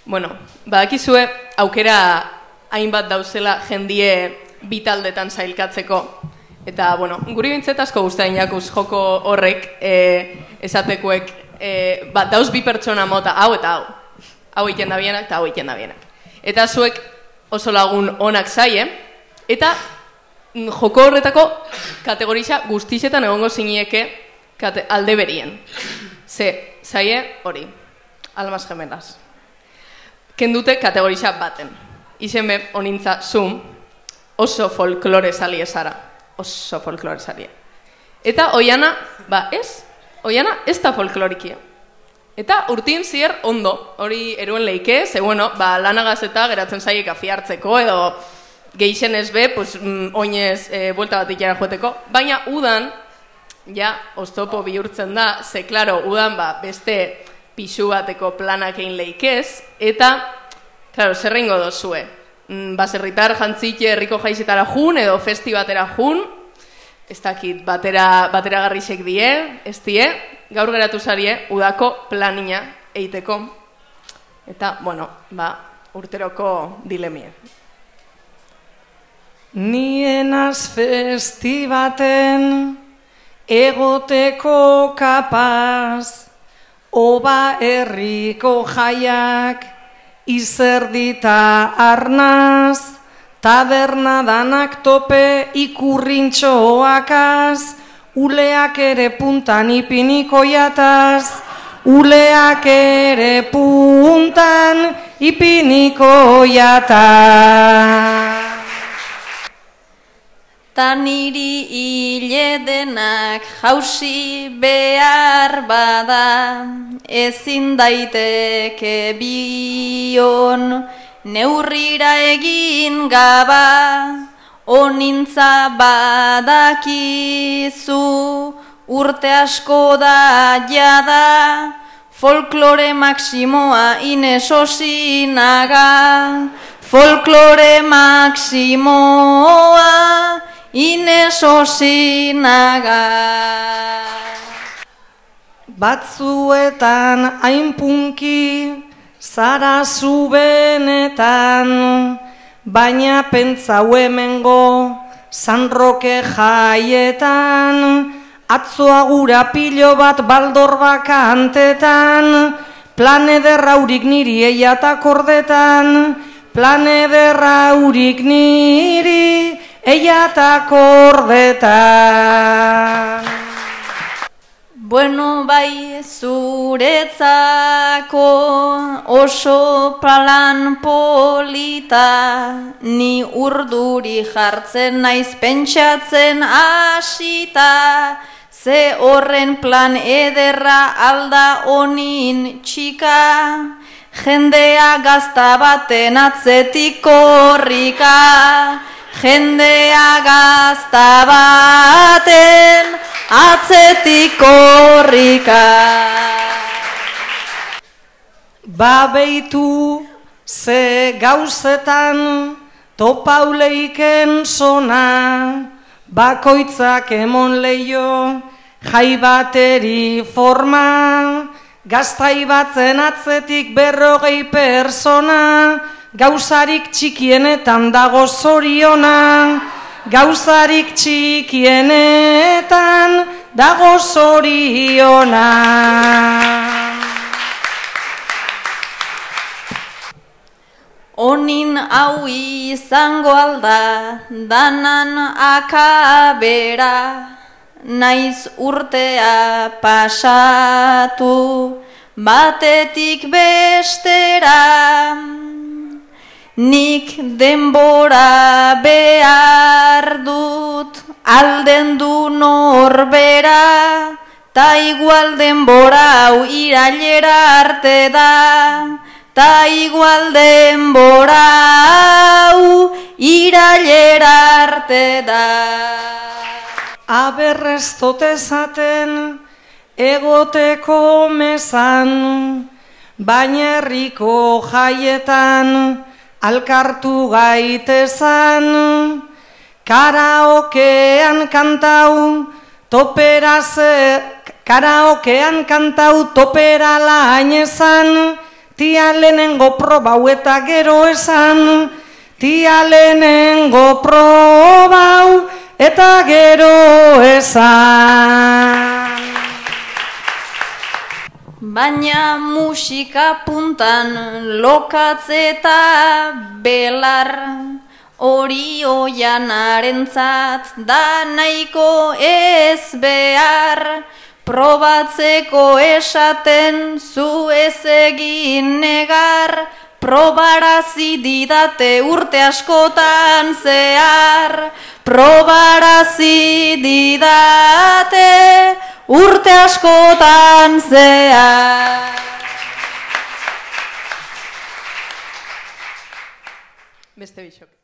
Bueno, badakizue aukera hainbat dauzela jendie bitaldetan sailkatzeko. Eta, bueno, guri bintzet asko guztain jakuz joko horrek esatekuek, dauz bi pertsona mota, hau eta hau. Hau egiten da bienak eta hau egiten da bienak. Eta zuek oso lagun onak zaie, eta joko horretako kategorisa guztixetan egongo zinieke alde berien. Ze, zaie hori, almas gemelas. Kendute kategorisa baten. Izen be, honintza zum, oso folklore salie zara. Oso folklore salie. Eta Oiana, Oiana ez da folklorikia. Eta urtin zier ondo, hori eruen leike, ze bueno, lanagaz eta geratzen zaiek afiartzeko, edo geixen ez be, oinez buelta bat ikera joeteko, baina udan, ja, oztopo bihurtzen da, ze, klaro, udan beste pixu bateko planak egin leikez, eta, klaro, zerrengo dozue, baserritar jantzike herriko jaizetara jun, edo festi batera jun, ez dakit, batera garrisek die, ez die, gaur geratu zarie, udako planina eiteko, eta, bueno, urteroko dilemie. Nienaz festi baten egoteko kapaz, oba herriko jaiak izerdita arnaz, taberna danak tope ikurrintxoakaz, uleak ere puntan ipiniko jataz, uleak ere puntan ipiniko jataz. Ta niri hile denak jausi behar bada, ezin daiteke bion, neurrira egin gaba, onintza badakizu, urte asko da jada, folklore maksimoa inesosinaga, folklore maksimoa inesosinaga. Batzuetan hainpunki zara zu benetan, baina pentsau hemengo San Roke jaietan, atzoa gura pilo bat baldor bakantetan, plan ederraurik niri eiatak ordetan, plan ederraurik niri eiatak ordetan. Bueno, bai, zuretzako oso plan polita, ni urduri jartzen naiz pentsatzen hasita, ze horren plan ederra alda honin txika, jendea gazta baten atzetik korrika, jendea gazta baten atzetik korrika. Babeitu ze gauzetan topauleiken sona, bakoitzak emon leio jai bateri forma, gaztai batzen atzetik 40 persona, gauzarik txikienetan dago zoriona, gauzarik txikienetan dago zoriona. Onin hau izango alda danan akabera, naiz urtea pasatu batetik bestera. Nik denbora behar dut alden du norbera, ta igual denbora hau irailera arte da, ta igual denbora hau irailera arte da. Aberreztot ezaten egoteko mezan, baina herriko jaietan alkartu gaitezan, karaokean kantau topera lainezan, tia lehenengo probau eta gero esan, tia lehenengo probau eta gero esan. Baina musika puntan lokatze eta belar, hori oianarentzat da nahiko ez behar, probatzeko esaten zu ez egin negar, probarazi didate urte askotan zehar, probarazi didate urte askotan zehar. Beste bisok.